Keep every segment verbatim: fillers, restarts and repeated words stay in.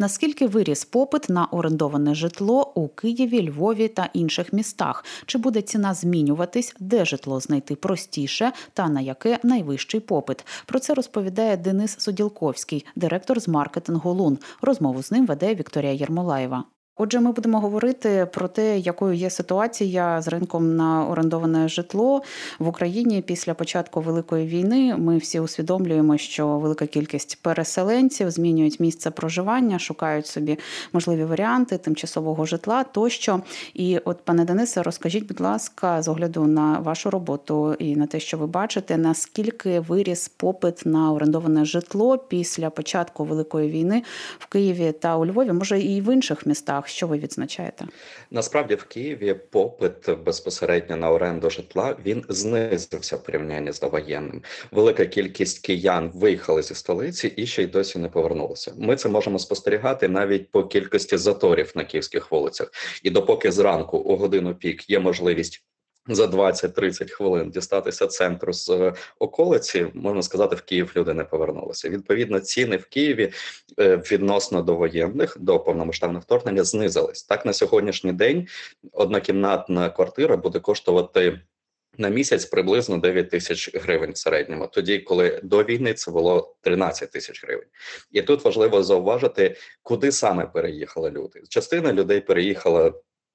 Наскільки виріс попит на орендоване житло у Києві, Львові та інших містах? Чи буде ціна змінюватись, де житло знайти простіше та на яке найвищий попит? Про це розповідає Денис Соділковський, директор з маркетингу «Лун». Розмову з ним веде Вікторія Єрмолаєва. Отже, ми будемо говорити про те, якою є ситуація з ринком на орендоване житло в Україні після початку Великої війни. Ми всі усвідомлюємо, що велика кількість переселенців змінюють місце проживання, шукають собі можливі варіанти тимчасового житла тощо. І от, пане Денисе, розкажіть, будь ласка, з огляду на вашу роботу і на те, що ви бачите, наскільки виріс попит на орендоване житло після початку Великої війни в Києві та у Львові, може і в інших містах? Що ви відзначаєте? Насправді в Києві попит безпосередньо на оренду житла, він знизився в порівнянні з довоєнним. Велика кількість киян виїхали зі столиці і ще й досі не повернулися. Ми це можемо спостерігати навіть по кількості заторів на київських вулицях. І допоки зранку у годину пік є можливість за двадцять-тридцять хвилин дістатися центру з околиці, можна сказати, в Київ люди не повернулися. Відповідно, ціни в Києві відносно довоєнних, до повномасштабного вторгнення знизились. Так, на сьогоднішній день однокімнатна квартира буде коштувати на місяць приблизно дев'ять тисяч гривень в середньому. Тоді, коли до війни це було тринадцять тисяч гривень. І тут важливо зауважити, куди саме переїхали люди. Частина людей переїхала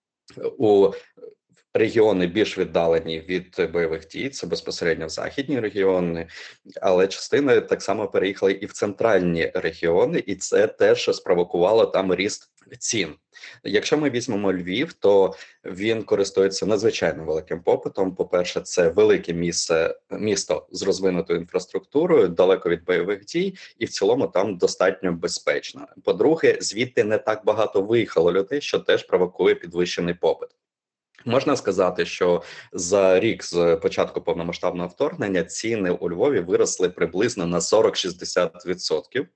у регіони більш віддалені від бойових дій, це безпосередньо в західні регіони, але частина так само переїхали і в центральні регіони, і це теж спровокувало там ріст цін. Якщо ми візьмемо Львів, то він користується надзвичайно великим попитом. По-перше, це велике місце, місто з розвинутою інфраструктурою, далеко від бойових дій, і в цілому там достатньо безпечно. По-друге, звідти не так багато виїхало людей, що теж провокує підвищений попит. Можна сказати, що за рік з початку повномасштабного вторгнення ціни у Львові виросли приблизно на сорок-шістдесят відсотків.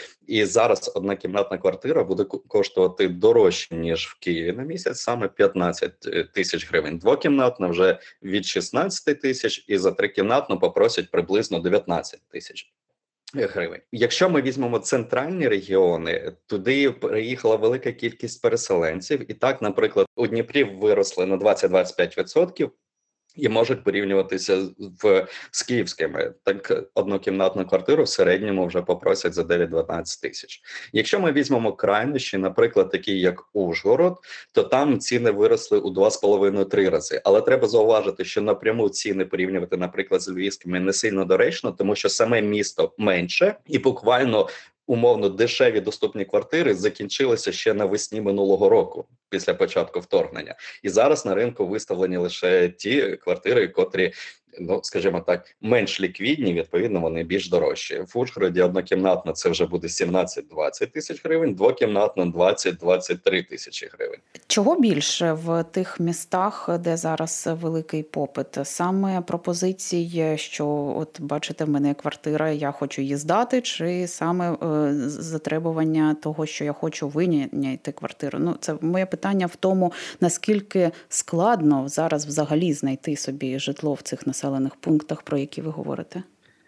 І зараз однокімнатна квартира буде коштувати дорожче, ніж в Києві на місяць, саме п'ятнадцять тисяч гривень. Двокімнатна вже від шістнадцять тисяч, і за трикімнатну попросять приблизно дев'ятнадцять тисяч гривень. Якщо ми візьмемо центральні регіони, туди приїхала велика кількість переселенців. І так, наприклад, у Дніпрі виросли на двадцять-двадцять п'ять відсотків і можуть порівнюватися в, з київськими. Так, однокімнатну квартиру в середньому вже попросять за дев'ять-дванадцять тисяч. Якщо ми візьмемо крайнощі, наприклад, такі як Ужгород, то там ціни виросли у два з половиною-три рази. Але треба зауважити, що напряму ціни порівнювати, наприклад, з львівськими не сильно доречно, тому що саме місто менше і буквально умовно дешеві доступні квартири закінчилися ще навесні минулого року, після початку вторгнення. І зараз на ринку виставлені лише ті квартири, котрі, ну, скажімо так, менш ліквідні, відповідно, вони більш дорожчі. В Ужгороді однокімнатна це вже буде сімнадцять-двадцять тисяч гривень, двокімнатна двадцять-двадцять три тисячі гривень. Чого більше в тих містах, де зараз великий попит? Саме пропозиції, що от бачите, в мене є квартира, я хочу її здати, чи саме е, затребування того, що я хочу вийняти квартиру? Ну, це моє питання в тому, наскільки складно зараз взагалі знайти собі житло в цих населених пунктах, про які ви говорите?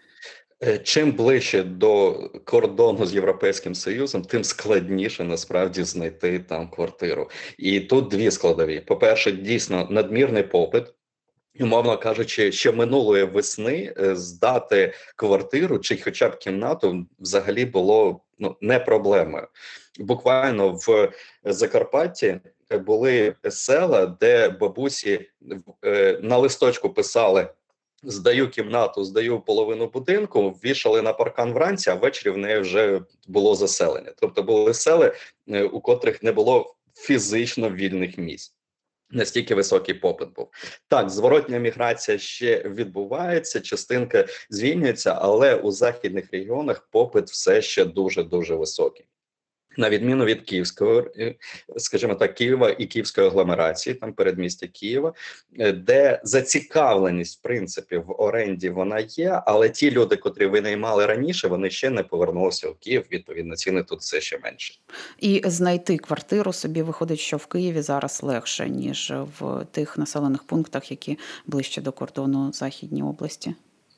Чим ближче до кордону з Європейським Союзом, тим складніше насправді знайти там квартиру. І тут дві складові. По-перше, дійсно надмірний попит. Умовно кажучи, ще минулої весни здати квартиру чи хоча б кімнату взагалі було, ну, не проблемою. Буквально в Закарпатті були села, де бабусі на листочку писали: здаю кімнату, здаю половину будинку, вішали на паркан вранці, а ввечері в неї вже було заселення. Тобто були сели, у котрих не було фізично вільних місць. Настільки високий попит був. Так, зворотня міграція ще відбувається, частинка звільнюється, але у західних регіонах попит все ще дуже-дуже високий. На відміну від Київського, скажімо так, Києва і Київської агломерації, там передмістя Києва, де зацікавленість, в принципі, в оренді вона є, але ті люди, котрі винаймали раніше, вони ще не повернулися в Київ, відповідно, ціни тут все ще менше. І знайти квартиру собі виходить, що в Києві зараз легше, ніж в тих населених пунктах, які ближче до кордону Західній області?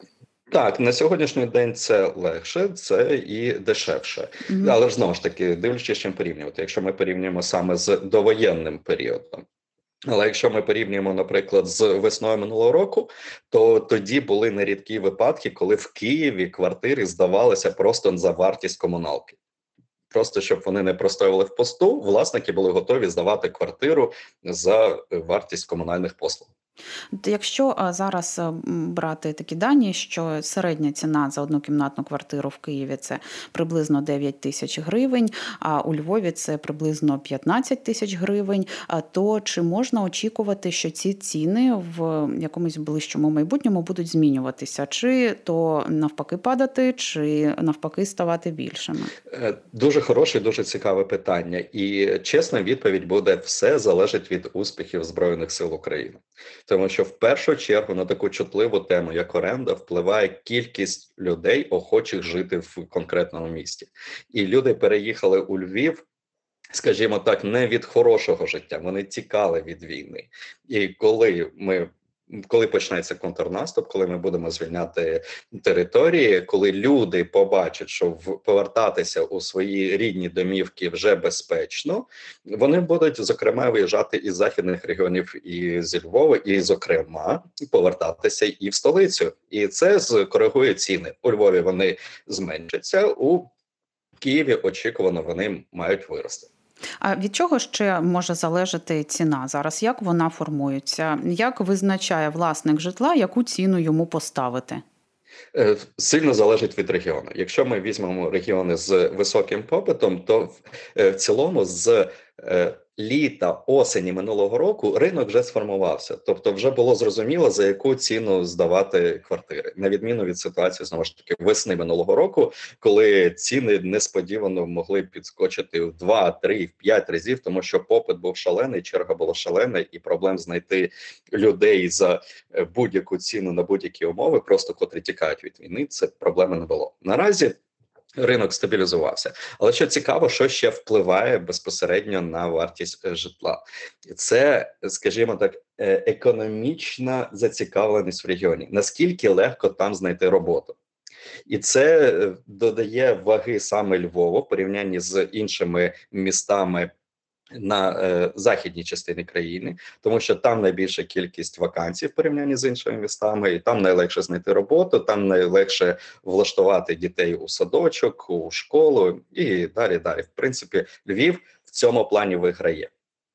Так, на сьогоднішній день це легше, це і дешевше. Мгм. Але ж знову ж таки, дивлячись, з чим порівнювати. Якщо ми порівнюємо саме з довоєнним періодом. Але якщо ми порівнюємо, наприклад, з весною минулого року, то тоді були нерідкі випадки, коли в Києві квартири здавалися просто за вартість комуналки. Просто щоб вони не простоювали в посту, власники були готові здавати квартиру за е, вартість комунальних послуг. От якщо а, зараз а, м, брати такі дані, що середня ціна за однокімнатну квартиру в Києві це приблизно дев'ять тисяч гривень, а у Львові це приблизно п'ятнадцять тисяч гривень, а, то чи можна очікувати, що ці ціни в якомусь ближчому майбутньому будуть змінюватися? Чи то навпаки падати, чи навпаки ставати більшими? Е, Дуже хороше, дуже цікаве питання. І чесна відповідь буде: все залежить від успіхів Збройних сил України. Тому що в першу чергу на таку чутливу тему, як оренда, впливає кількість людей, охочих жити в конкретному місті. І люди переїхали у Львів, скажімо так, не від хорошого життя, вони тікали від війни. І коли ми коли почнеться контрнаступ, коли ми будемо звільняти території, коли люди побачать, що в повертатися у свої рідні домівки вже безпечно, вони будуть зокрема виїжджати із західних регіонів і зі Львова, і зокрема повертатися і в столицю. І це скоригує ціни. У Львові вони зменшаться, у Києві очікувано вони мають вирости. А від чого ще може залежати ціна зараз? Як вона формується? Як визначає власник житла, яку ціну йому поставити? Е, Сильно залежить від регіону. Якщо ми візьмемо регіони з високим попитом, то в, е, в цілому з е, літа, осені минулого року ринок вже сформувався. Тобто вже було зрозуміло, за яку ціну здавати квартири. На відміну від ситуації, знову ж таки, весни минулого року, коли ціни несподівано могли підскочити в два, три, в п'ять разів, тому що попит був шалений, черга була шалена, і проблем знайти людей за е, будь-яку ціну на будь-які умови, просто котрі тікають від війни, це проблеми не було. Наразі ринок стабілізувався. Але що цікаво, що ще впливає безпосередньо на вартість е, житла? Це, скажімо так, е, економічна зацікавленість в регіоні. Наскільки легко там знайти роботу? І це е, додає ваги саме Львову в порівнянні з іншими містами на е, західній частині країни, тому що там найбільша кількість вакансій в порівнянні з іншими містами, і там найлегше знайти роботу, там найлегше влаштувати дітей у садочок, у школу і далі. Далі. В принципі, Львів в цьому плані виграє.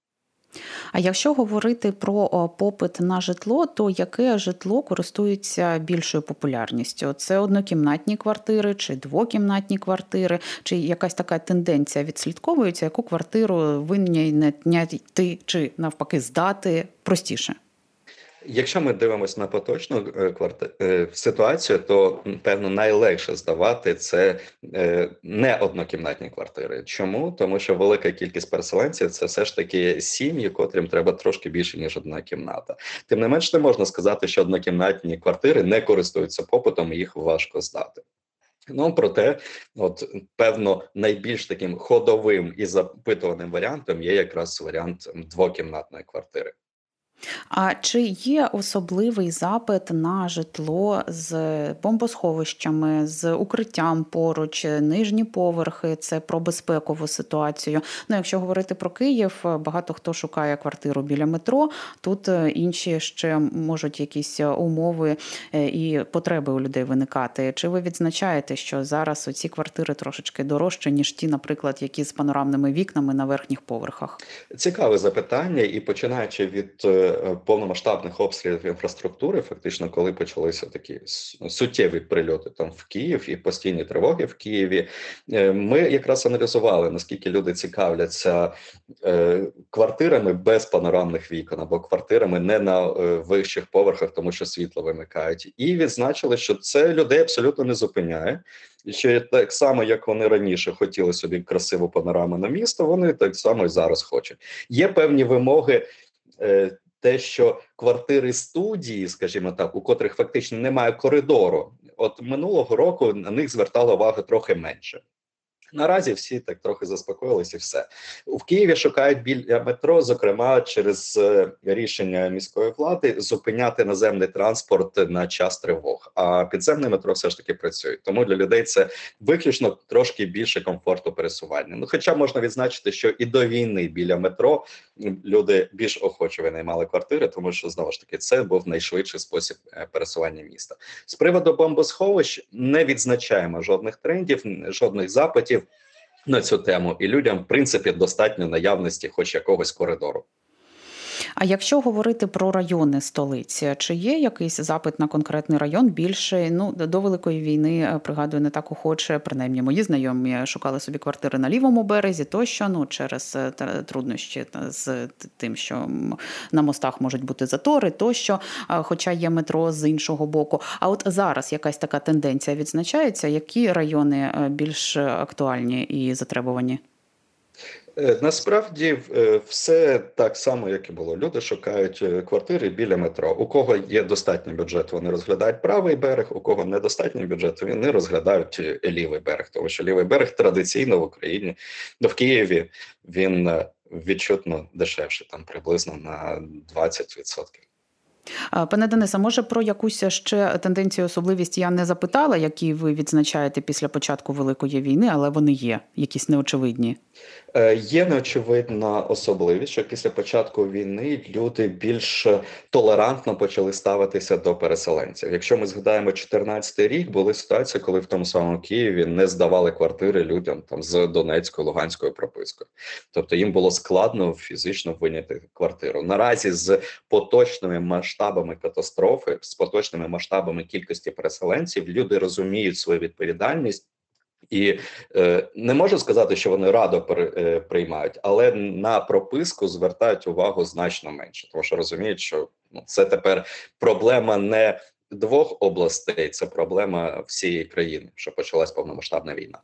А якщо говорити про о, попит на житло, то яке житло користується більшою популярністю? Це однокімнатні квартири, чи двокімнатні квартири, чи якась така тенденція відслідковується, яку квартиру винайняти чи навпаки здати простіше? Якщо ми дивимося на поточну е, кварти... е, ситуацію, то м, певно найлегше здавати це е, не однокімнатні квартири. Чому? Тому що велика кількість переселенців це все ж таки сім'ї, котрим треба трошки більше ніж одна кімната. Тим не менш, не можна сказати, що однокімнатні квартири не користуються попитом, і їх важко здати. Ну, проте, от певно, найбільш таким ходовим і запитуваним варіантом є якраз варіант м, двокімнатної квартири. А чи є особливий запит на житло з бомбосховищами, з укриттям поруч, нижні поверхи? Це про безпекову ситуацію. Ну, якщо говорити про Київ, багато хто шукає квартиру біля метро. Тут е, інші ще можуть якісь умови е, і потреби у людей виникати. Чи ви відзначаєте, що зараз оці квартири трошечки дорожчі, ніж ті, наприклад, які з панорамними вікнами на верхніх поверхах? Цікаве запитання, і починаючи від е, повномасштабних обстрілів інфраструктури, фактично, коли почалися такі с- суттєві прильоти там в Київ і постійні тривоги в Києві, е, ми якраз аналізували, наскільки люди цікавляться е, квартирами без панорамних вікон або квартирами не на е, вищих поверхах, тому що світло вимикають, і відзначили, що це людей абсолютно не зупиняє. І що так само, як вони раніше хотіли собі красиву панораму на місто, вони так само і зараз хочуть. Є певні вимоги, е, те, що квартири студії, скажімо так, у котрих фактично немає коридору, от минулого року на них звертала увагу трохи менше. Наразі всі так трохи заспокоїлись і все. В Києві шукають біля метро, зокрема через е, рішення міської влади зупиняти наземний транспорт на час тривог. А підземне метро все ж таки працює. Тому для людей це виключно трошки більше комфорту пересування. Ну, хоча можна відзначити, що і до війни біля метро люди більш охоче винаймали квартири, тому що знову ж таки це був найшвидший спосіб е, пересування міста. З приводу бомбосховищ не відзначаємо жодних трендів, жодних запитів на цю тему, і людям, в принципі, достатньо наявності хоч якогось коридору. А якщо говорити про райони столиці, чи є якийсь запит на конкретний район більше? Ну, до Великої війни, е, пригадую, не так охоче, принаймні мої знайомі шукали собі квартири на лівому березі, тощо, ну, через е, тр- труднощі та з т- тим, що м, на мостах можуть бути затори, тощо, а, хоча є метро з іншого боку. А от зараз якась така тенденція відзначається, які райони е, більш актуальні і затребувані? Е, Насправді е, все так само, як і було. Люди шукають е, квартири біля метро. У кого є достатній бюджет, вони розглядають правий берег, у кого недостатній бюджет, вони розглядають е, лівий берег. Тому що лівий берег традиційно в Україні, ну, в Києві, він е, відчутно дешевший, там приблизно на двадцять відсотків. А, Пане Денисе, може про якусь ще тенденцію, особливість я не запитала, які ви відзначаєте після початку Великої війни, але вони є, якісь неочевидні. Е, Є неочевидна особливість, що після початку війни люди більш толерантно почали ставитися до переселенців. Якщо ми згадаємо чотирнадцятий рік, були ситуації, коли в тому самому Києві не здавали квартири людям там з Донецькою, Луганською пропискою. Тобто їм було складно фізично виняти квартиру. Наразі з поточними масштабами катастрофи, з поточними масштабами кількості переселенців, люди розуміють свою відповідальність. І е, не можу сказати, що вони радо при, е, приймають, але на прописку звертають увагу значно менше, тому що розуміють, що ну, це тепер проблема не двох областей, це проблема всієї країни, що почалась повномасштабна війна.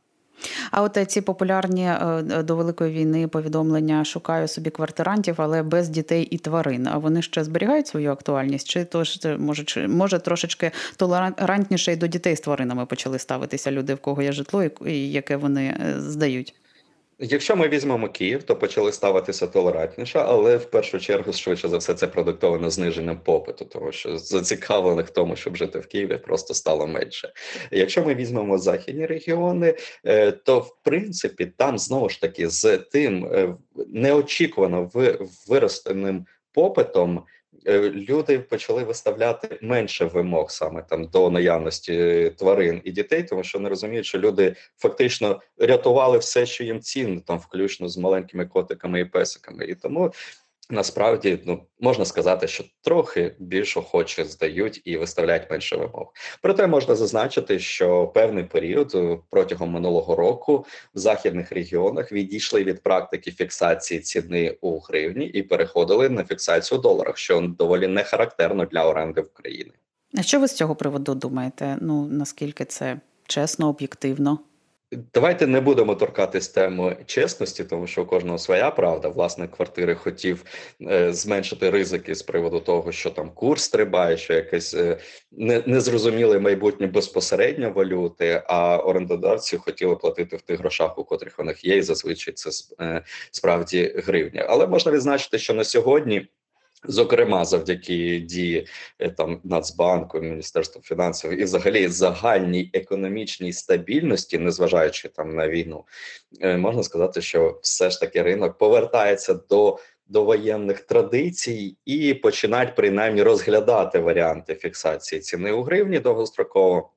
А от е, ці популярні е, до Великої війни повідомлення «шукаю собі квартирантів, але без дітей і тварин». А вони ще зберігають свою актуальність? Чи тож, е, може, чи, може трошечки толерантніше і до дітей з тваринами почали ставитися люди, в кого є житло і, і яке вони е, здають? Якщо ми візьмемо Київ, то почали ставитися толерантніше, але в першу чергу, швидше за все, це продиктовано зниженням попиту, тому що зацікавлених в тому, щоб жити в Києві, просто стало менше. Якщо ми візьмемо західні регіони, е, то в принципі там знову ж таки з тим е, неочікувано ви- виростеним попитом. е, Люди почали виставляти менше вимог саме там до наявності тварин і дітей, тому що не розуміють, що люди фактично рятували все, що їм цінно, там включно з маленькими котиками і песиками. І тому насправді ну можна сказати, що трохи більш охоче здають і виставляють менше вимог. Проте можна зазначити, що певний період е, протягом минулого року в західних регіонах відійшли від практики фіксації ціни у гривні і переходили на фіксацію у доларах, що доволі не характерно для оренди в Україні. А що ви з цього приводу думаєте? Ну, наскільки це чесно, об'єктивно? Давайте не будемо торкатись теми чесності, тому що у кожного своя правда. Власник квартири хотів е, зменшити ризики з приводу того, що там курс стрибає, що якесь е, не, незрозуміле майбутнє безпосередньо валюти, а орендодавці хотіли платити в тих грошах, у котрих у них є, і зазвичай це е, справді гривня. Але можна відзначити, що на сьогодні. Зокрема, завдяки дії е, там Нацбанку, Міністерства фінансів і взагалі загальній економічній стабільності, незважаючи там на війну, е, можна сказати, що все ж таки ринок повертається до довоєнних традицій і починають принаймні розглядати варіанти фіксації ціни у гривні довгостроково.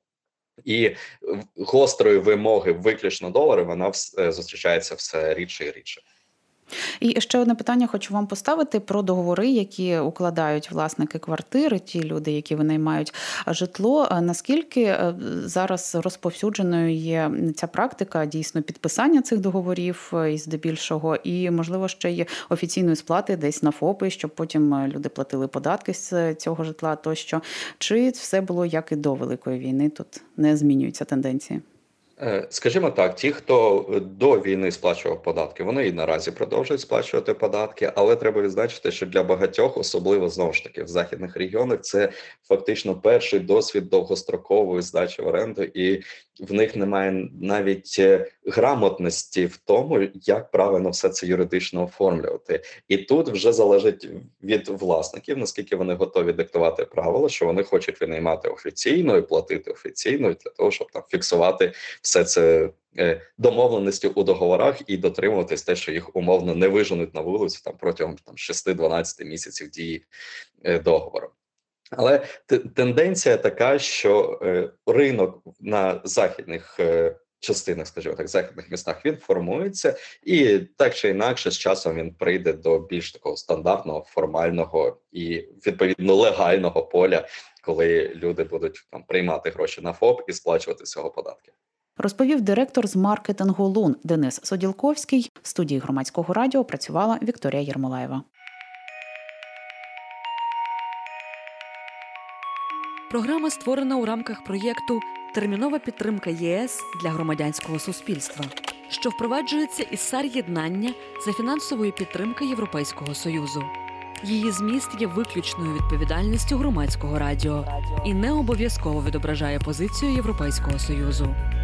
І е, гострої вимоги виключно долари вона вс- е, зустрічається все рідше і рідше. І ще одне питання хочу вам поставити про договори, які укладають власники квартири, ті люди, які винаймають житло. А наскільки е, зараз розповсюдженою є ця практика дійсно підписання цих договорів е, і здебільшого, і, можливо, ще й офіційної сплати десь на ФОПи, щоб потім е, люди платили податки з цього житла тощо? Чи все було як і до Великої війни? Тут не змінюються тенденції? Е, Скажімо так, ті, хто до війни сплачував податки, вони і наразі продовжують сплачувати податки, але треба відзначити, що для багатьох, особливо знову ж таки в західних регіонах, це фактично перший досвід довгострокової здачі в оренду, і в них немає навіть е, грамотності в тому, як правильно все це юридично оформлювати. І тут вже залежить від власників, наскільки вони готові диктувати правила, що вони хочуть винаймати офіційно і платити офіційно для того, щоб там фіксувати все це е, домовленості у договорах і дотримуватись те, що їх умовно не виженуть на вулицю там протягом там шести-дванадцяти місяців дії е, договору. Але т- тенденція така, що е, ринок на західних е, частинах, скажімо так, західних містах він формується, і так чи інакше з часом він прийде до більш такого стандартного, формального і відповідно легального поля, коли люди будуть там приймати гроші на ФОП і сплачувати з цього податки. Розповів директор з маркетингу «Лун» Денис Соділковський. В студії Громадського радіо працювала Вікторія Єрмолаєва. Програма створена у рамках проєкту «Термінова підтримка ЄС для громадянського суспільства», що впроваджується із САР-єднання за фінансової підтримки Європейського Союзу. Її зміст є виключною відповідальністю Громадського радіо і не обов'язково відображає позицію Європейського Союзу.